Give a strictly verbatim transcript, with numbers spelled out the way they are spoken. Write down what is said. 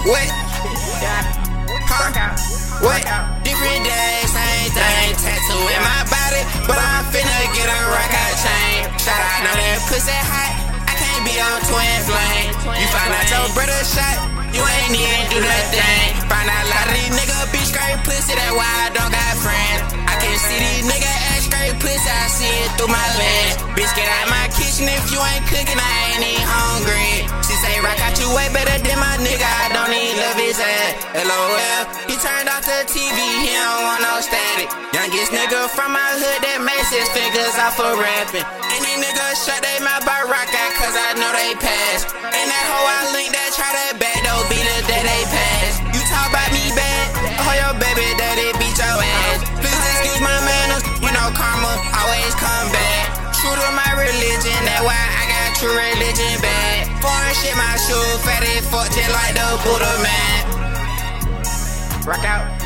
What? Huh? What? Different days, same thing. Tattoo in my body, but I'm finna get a rock out chain. Shout out, know that pussy hot. I can't be on twin flame. You find out your brother shot, you ain't even do that thing. Find out a lot of these niggas be straight pussy, that's why I don't got friends. I can see these niggas act straight pussy, I see it through my lens. Bitch, get out my kitchen if you ain't cooking, I ain't even hungry. She say rock out you way better than my nigga, I don't even love his ass. LOL, he turned off the T V, he don't want no static. Youngest nigga from my hood that makes his figures off for rapping. Any nigga shut they mouth by rock out, cause I know they pass. And that hoe I link that try that back, though be the day they pass. You talk about me bad, oh your baby daddy beat your ass. Please excuse my manners, you know karma always come back. True to my religion, that's why I got true religion bad. Foreign shit my shoe, fatty fuck just like the Buddha man. Rock out.